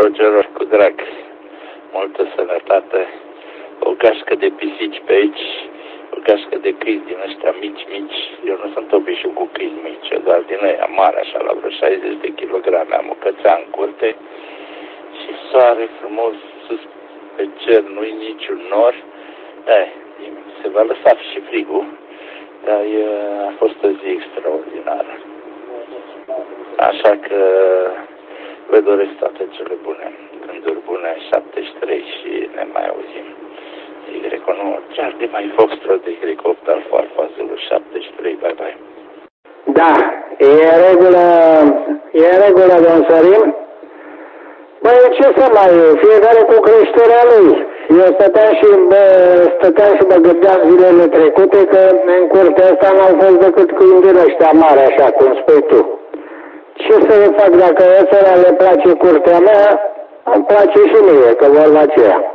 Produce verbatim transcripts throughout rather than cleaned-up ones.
tuturor cu drag. Multă sănătate. O gașcă de pisici pe aici, o gașcă de câini din ăștia mici, mici. Eu nu sunt obișnuit cu câini mici, doar din aia mare, așa, la vreo șaizeci de kilograme. Am o cățea în curte și soare frumos sus pe cer, nu-i niciun nor. Eh, se va lăsa și frigul, dar e, a fost o zi extraordinară. Așa că vă doresc toate cele bune, gânduri bune, șaptezeci și trei și ne mai auzim. Y nu, chiar de mai Foxtrot de Y opt Alfa Alfa Zulu șaptezeci și trei, bye bye. Da, e în regulă, e în regulă, domn Sorin. Băi, ce să mai e? Fiecare cu creșterea lui. Eu stăteam și, bă, stăteam și mă gândeam zilele trecute că în curtea asta n-au fost decât câini din ăștia mari, așa cum spui tu. Ce să le fac dacă ăstora le place curtea mea, îmi place și mie, că vorba aceea.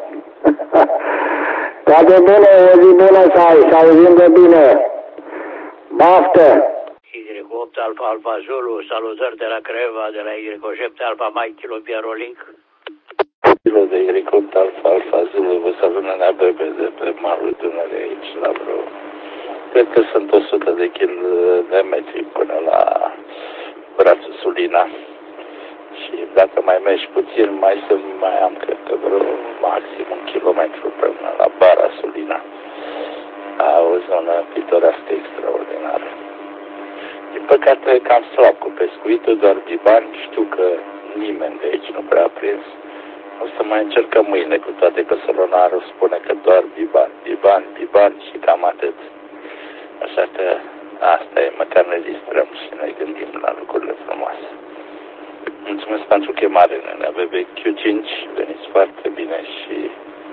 Toate bune, o zi bună să ai, să auzim de bine. Baftă! Y opt Alfa Alfa Zulu, salutări de la Creva, de la Y șapte Alfa Mike Kilo Piero Link. Kilo de Y opt Alfa Alfa Zulu, vă salută la bebe de pe malul Dunării aici, la vreo... Cred că sunt o sută de kil de metri până la brațul Sulina. Și dacă mai mergi puțin, mai să mai am, cred că vreo maxim un kilometru până la bara Sulina. O zonă pitorească extraordinară. Din păcate cam slab cu pescuitul, doar bibani, știu că nimeni de aici nu prea a prins. O să mai încercăm mâine, cu toate că solonarul spune că doar bibani, bibani, bibani și cam atât. Așa că asta e, măcar ne distrăm și ne gândim la lucrurile frumoase. Mulțumesc pentru chemare, nene. B B Q cinci, veniți foarte bine și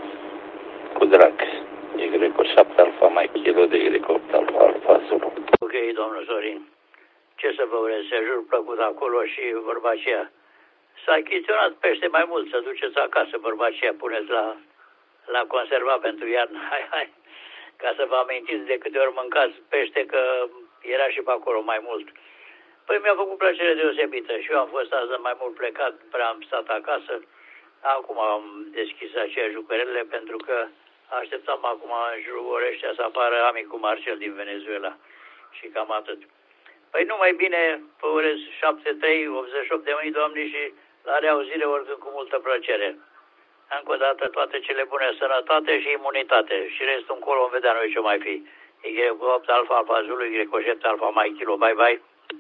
cu drag. Y șapte Alfa Mike Kilo de Y opt Alfa Alfa Zulu. Ok, domnul Sorin. Ce să vă urez, sejur plăcut acolo și vorba aceea. S-a achiziționat pește mai mult, să duceți acasă, vorba aceea, puneți la, la conserva pentru iarnă. Hai, hai, ca să vă amintiți de câte ori mâncați pește, că era și pe acolo mai mult. Păi mi-a făcut plăcere deosebită și eu am fost azi mai mult plecat, prea am stat acasă. Acum am deschis aceea jucărele pentru că așteptam acum în jurul orăștea să apară amicul Marcel din Venezuela și cam atât. Păi numai bine, vă urez șapte trei, optzeci și opt de mii, Doamne, și la reauzire oricând cu multă plăcere. Încă o dată toate cele bune, sănătate și imunitate și restul încolo vom vedea noi ce mai fi. Y opt Alfa Alfa Zulu, Y șapte Alfa Mike Kilo, bye bye.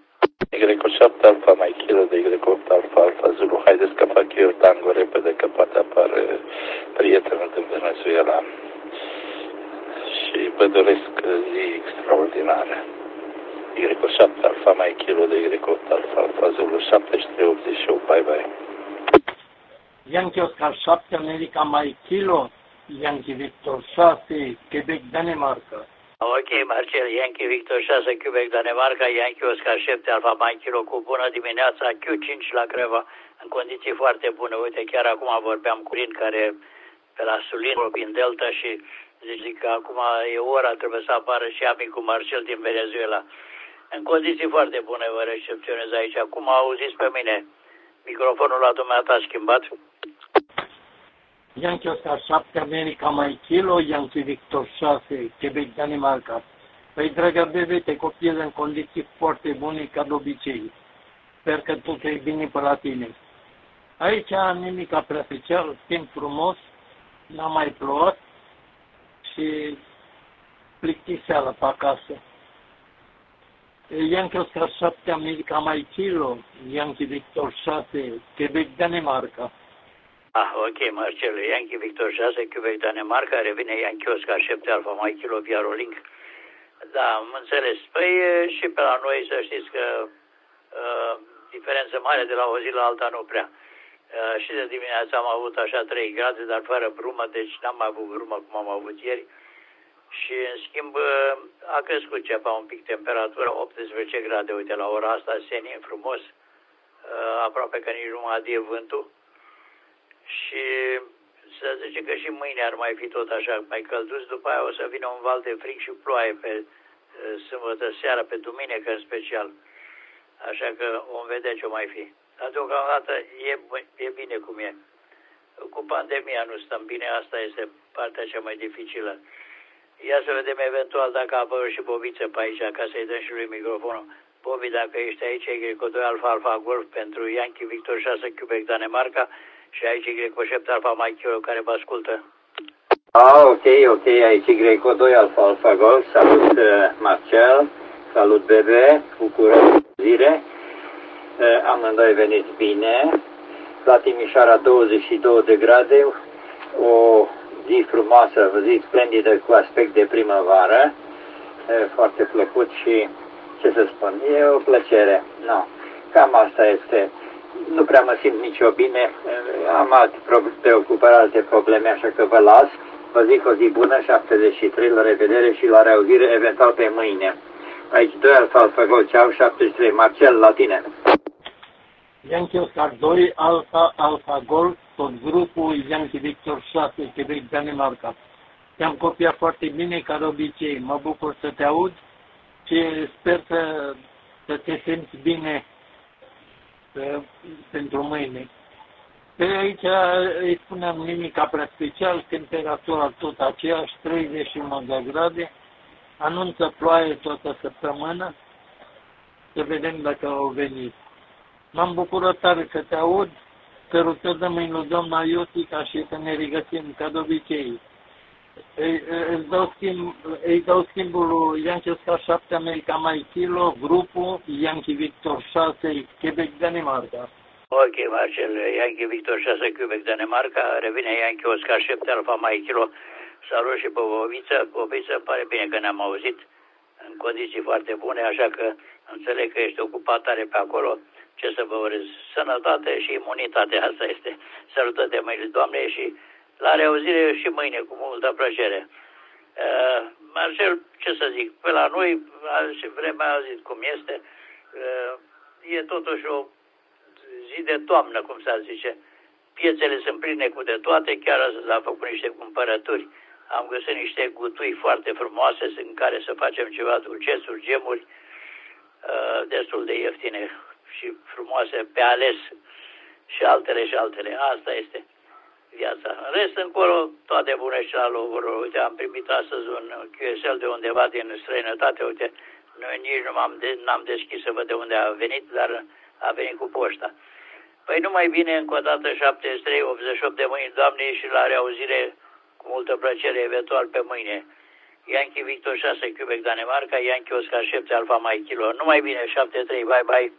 Y șapte Alfa Mike Kilo de Y opt Alfa Alfa Zulu. Haideți că fac eu tango repede, că poate apare prietenul din Venezuela. Și vă doresc zi extraordinară. Y șapte Alfa Mike Kilo de Y opt Alfa Alfa Zulu șaptezeci și trei optzeci și opt, bye bye. Yankee Oscar șapte America Mike Kilo, Yankee Victor șase, Quebec, Danemarca. Ok, Marcel, Yankee Victor șase, Quebec, Danemarca, Yankee Oscar șapte Alfa Mike Kilo cu bună dimineața, Q cinci la Creva, în condiții foarte bune. Uite, chiar acum vorbeam cu Rin, care pe la Sulin, din Delta, și zic că acum e ora, trebuie să apară și amicul Marcel din Venezuela. În condiții foarte bune vă recepționez aici. Acum auziți pe mine. Microfonul la dumneata a schimbat. Yankee Oscar șapte America Mike Kilo, Yankee Victor șase, Quebec, Danemarca. Păi, dragă bebe, te copiez în condiții foarte bune, ca de obicei. Sper că tot e bine pe la tine. Aici nimica prea special, timp frumos, n-a mai plouat și plictiseală pe acasă. Yankee Oscar șapte America Mike Kilo, Yankee Victor șase, Quebec, Danemarca. Ah, ok, Marcel, Yankee Victor șase, Quebec, Danemarca, revine Yankee Oscar șapte Alfa Mike Kilo Piero Link. Da, am înțeles. Păi și pe la noi să știți că uh, diferență mare de la o zi la alta nu prea. Uh, și de dimineața am avut așa trei grade, dar fără brumă, deci n-am mai avut brumă cum am avut ieri. Și, în schimb, a crescut ceva un pic temperatura, optsprezece grade, uite, la ora asta, senin, frumos, aproape că nici nu mai adie vântul. Și să zice că și mâine ar mai fi tot așa, mai călduț, după aia o să vină un val de frig și ploaie pe sâmbătă seara, pe duminică în special. Așa că vom vedea ce mai fi. Dar deocamdată e, e bine cum e. Cu pandemia nu stăm bine, asta este partea cea mai dificilă. Ia să vedem eventual dacă a apărut și Bobiță pe aici, ca să-i dăm și lui microfonul. Bobi, dacă ești aici, Y doi Alfa Alfa Golf pentru Yankee Victor șase Quebec Danemarca și aici Y șapte Alfa Mike Kilo care vă ascultă. Ah, ok, ok, aici Y doi Alfa Alfa Golf, salut uh, Marcel, salut Bebe, bucură zile, uh, amândoi veniți bine, la Timișoara douăzeci și două de grade, o zi frumoasă, vă zi splendidă cu aspect de primăvară, uh, foarte plăcut și, ce să spun, e o plăcere, no, cam asta este. Nu prea mă simt nicio bine, am alte preocupări, alte probleme, așa că vă las. Vă zic o zi bună, șaptezeci și trei, la revedere și la reauzire, eventual pe mâine. Aici doi Alfa Alfa Golf, ceau, șaptezeci și trei, Marcel, la tine. Yankee Oscar doi, Alfa Alfa Golf, tot grupul Yankee Victor șase, Quebec, Danemarca. Te-am copiat foarte bine, ca de obicei. Mă bucur să te aud și sper să, să te simți bine pentru mâine. Pe aici îi spuneam nimic prea special, temperatura tot aceeași, treizeci și unu de grade, anunță ploaie toată săptămâna, să vedem dacă au venit. M-am bucurat tare că te aud, sărutări de mâini lui doamna Iotica și să ne regăsim ca de obicei. Îi, îi, dau schimb, îi dau schimbul lui Yankee Oscar șapte America Mike Kilo, grupul Yankee Victor șase Quebec Danemarca. Ok, Marcel, Yankee Victor șase Quebec Danemarca, revine Yankee Oscar șapte Alfa Mike Kilo. Salut și pe Bobiță. Bobiță, pare bine că ne-am auzit în condiții foarte bune, așa că înțeleg că ești ocupat tare pe acolo. Ce să vă urez? Sănătate și imunitate, asta este. Salută de mâine, Doamne, și la reauzire și mâine, cu multă plăcere. Uh, Marcel, ce să zic, pe la noi, și vremea a zis cum este, uh, e totuși o zi de toamnă, cum s-ar zice. Piețele sunt pline cu de toate, chiar astăzi am făcut niște cumpărături, am găsit niște gutui foarte frumoase în care să facem ceva dulcețuri, gemuri, uh, destul de ieftine și frumoase pe ales și altele și altele. Asta este viața. În rest, încolo, toate bune și la locuri. Uite, am primit astăzi un Q S L de undeva din străinătate. Uite, noi nici nu am de, n-am deschis să văd de unde a venit, dar a venit cu poșta. Păi numai bine, încă o dată, șaptezeci și trei optzeci și opt de mâini, Doamne, și la reauzire cu multă plăcere, eventual pe mâine. Yankee Victor șase Quebec Danemarca, Yankee Oscar șapte Alfa Mike Kilo. Numai bine, șapte trei, bye bye.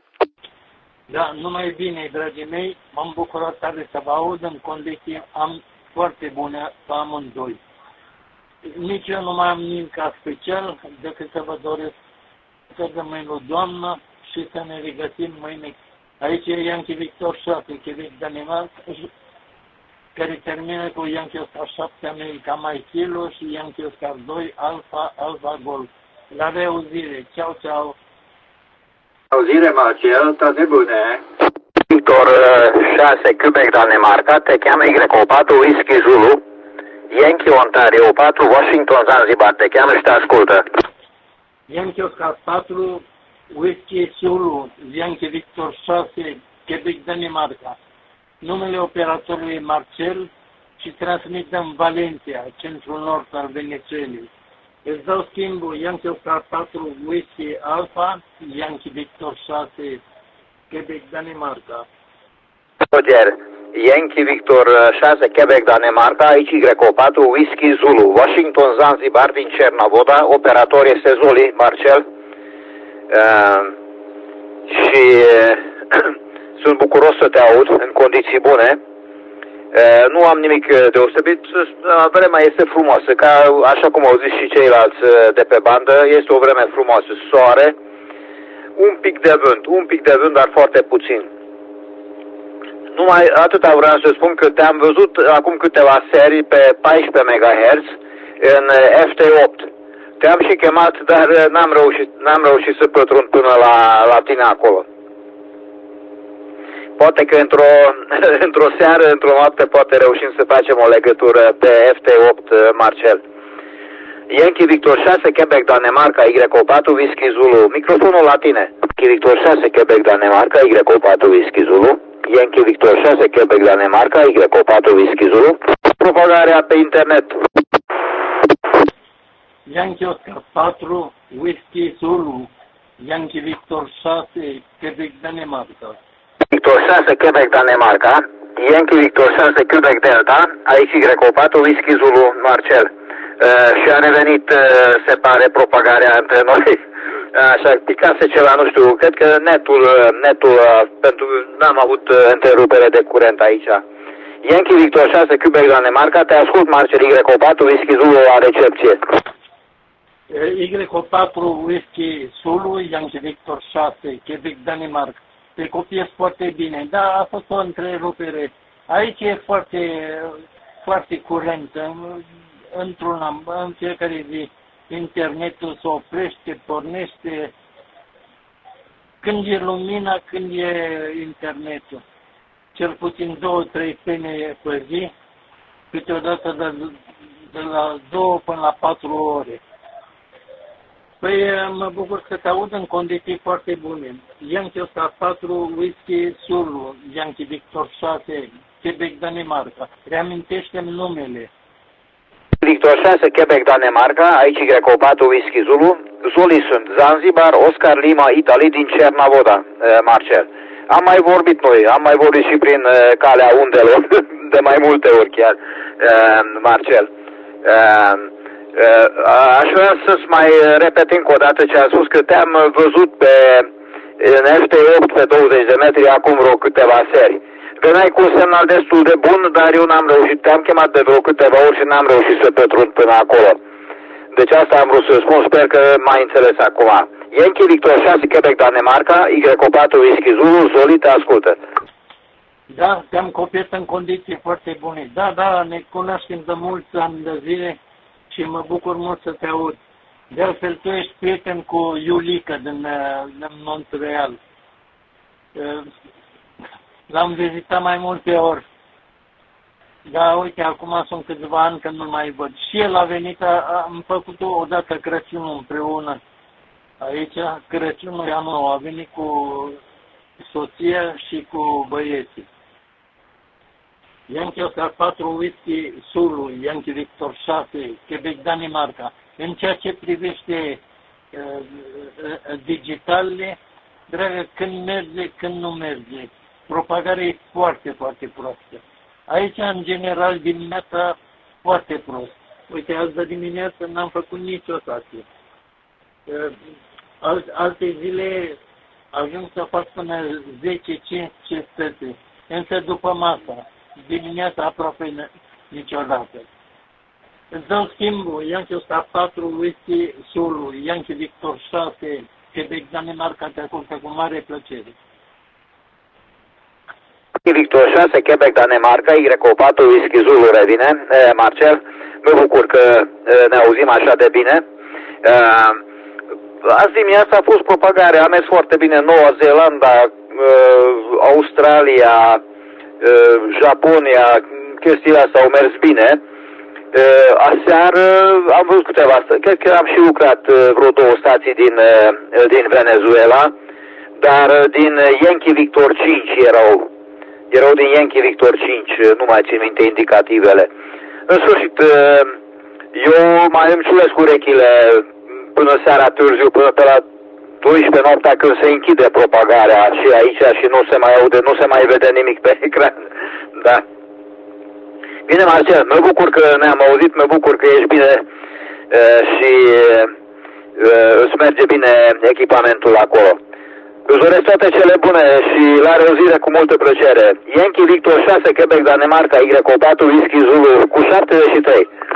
Da, numai bine, dragii mei, m-am bucurat tare să vă aud în condiții am foarte bune pe amândoi. Nici eu nu mai am nimic special decât să vă doresc să dăm mâine doamnă și să ne regăsim mâine. Aici e Yankee Victor șase, Quebec Danemarca, care termină cu Yankee Oscar șapte America Mike Kilo și Yankee Oscar doi Alfa Alfa Golf. La reauzire, ceau, ceau! Auzire, Marcel, toate bune. Victor șase Quebec Danemarca, te cheamă Y patru Whisky Zulu, Yankee Ontario patru Washington Zanzibar, te cheamă și te ascultă. Yankee Oscar patru Whisky Zulu, Yankee Victor șase Quebec Danemarca. Numele operatorului e Marcel și transmitem Valencia, centrul nord al Venezuelei. Îți dau schimbul Yankee Oscar patru Whisky Alpha, Yankee Victor șase Quebec Danemarca. Roger, Yankee Victor șase Quebec Danemarca, aici Y patru Whisky Zulu, Washington Zanzibar din Cernavoda, operator este Zoli, Marcel. Uh, și uh, sunt bucuros să te aud în condiții bune. Uh, nu am nimic deosebit, vremea este frumoasă, ca, așa cum au zis și ceilalți de pe bandă, este o vreme frumoasă, soare, un pic de vânt, un pic de vânt, dar foarte puțin. Numai atâta vreau să spun că te-am văzut acum câteva serii pe paisprezece megahertz în F T opt. Te-am și chemat, dar n-am reușit, n-am reușit să pătrund până la, la tine acolo. Poate că într-o, într-o seară, într-o noapte, poate reușim să facem o legătură pe F T opt, Marcel. Yankee Victor șase, Quebec, Danemarca, Y O patru, Whisky Zulu. Microfonul la tine. Yankee Victor șase, Quebec, Danemarca, Y O patru, Whisky Zulu. Yankee Victor șase, Quebec, Danemarca, Y O patru, Whisky Zulu. Propagarea pe internet. Yankee Oscar patru, Whisky Zulu. Yankee Victor șase, Quebec, Danemarca. Victor șase, Quebec, Danemarca. Yankee Victor șase, Quebec, Delta. Aici Y O patru, Whisky Zulu, Marcel. Uh, și a revenit, uh, se pare, propagarea între noi. Așa, picase ceva, nu știu, cred că netul, netul uh, pentru n-am avut uh, întrerupere de curent aici. Yankee Victor șase, Quebec, Danemarca, te ascult, Marcel, Y O patru, Whisky Zulu, la recepție. Y O patru, Whisky Zulu, Yankee Victor șase, Quebec, Danemarca. Te copiez foarte bine. Da, a fost o întrerupere. Aici e foarte, foarte curent. Într-un în fiecare zi internetul se oprește, pornește. Când e lumina, când e internetul. Cel puțin două, trei pene pe zi, câteodată de, de la două până la patru ore. Păi mă bucur că te aud în condiții foarte bune. Yankee Oscar patru, Whisky Zulu, Yankee Victor șase, Quebec, Danemarca. Reamintește-mi numele. Victor șase, Quebec, Danemarca, aici Y O patru, Whisky Zulu. Zoli sunt Zanzibar, Oscar Lima, Italie, din Cernavoda, Marcel. Am mai vorbit noi, am mai vorbit și prin calea undelor, de mai multe ori chiar, Marcel. Aș vrea să-ți mai repet încă o dată ce am spus, că te-am văzut pe în F T opt pe douăzeci de metri acum vreo câteva seri. Veneai cu un semnal destul de bun, dar eu n-am reușit, te-am chemat de vreo câteva ori și n-am reușit să pătrund până acolo. Deci asta am vrut să spun, sper că m-ai înțeles acum. Yankee Victor șase, Quebec, Danemarca, Y O patru, Whisky Zulu, Zoli, te ascultă. Da, te-am copiat în condiții foarte bune. Da, da, ne cunoaștem de mulți ani de zile și mă bucur mult să te aud. De altfel, tu ești prieten cu Iulica din, din Montreal. L-am vizitat mai multe ori. Da, uite, acum sunt câțiva ani că nu mai văd. Și el a venit, a, am făcut odată Crăciunul împreună. Aici, Crăciunul anul, a venit cu soția și cu băieții. Yankee Oscar patru, Whisky Zulu, Yankee Victor șase, Quebec, Danemarca. În ceea ce privește uh, digitalele, dragă, când merge, când nu merge. Propagarea e foarte, foarte proastă. Aici, în general, dimineața, foarte prost. Uite, azi de dimineață n-am făcut nicio stație. Alte zile ajung să fac până zece cincisprezece, însă după masa, dimineața aproape niciodată. Îți dau schimbul, Yankee Oscar patru, Whisky Zulu, Yankee Victor șase, Quebec, Danemarca, te ascultă cu mare plăcere. Victor șase, Quebec, Danemarca, Y O patru, Whisky Zulu revine. E, Marcel, mă bucur că e, ne auzim așa de bine. E, azi dimineața a fost propagare, a mers foarte bine Noua Zeelandă, e, Australia, e, Japonia, chestiile astea au mers bine. E, aseară am văzut câteva, cred că am și lucrat vreo două stații din, din Venezuela, dar din Yankee Victor cinci erau. Erau din Yankee Victor cinci, nu mai țin minte indicativele. În sfârșit, eu mai îmi ciulesc urechile până seara târziu, până pe la douăsprezece noaptea, când se închide propagarea și aici și nu se mai aude, nu se mai vede nimic pe ecran. Da. Bine, Marcel, mă bucur că ne-am auzit, mă bucur că ești bine și îți merge bine echipamentul acolo. Îți doresc toate cele bune și la reauzire cu multă plăcere. Yankee Victor șase, Quebec, Danemarca, Y O patru, Whisky Zulu, cu șaptezeci și trei.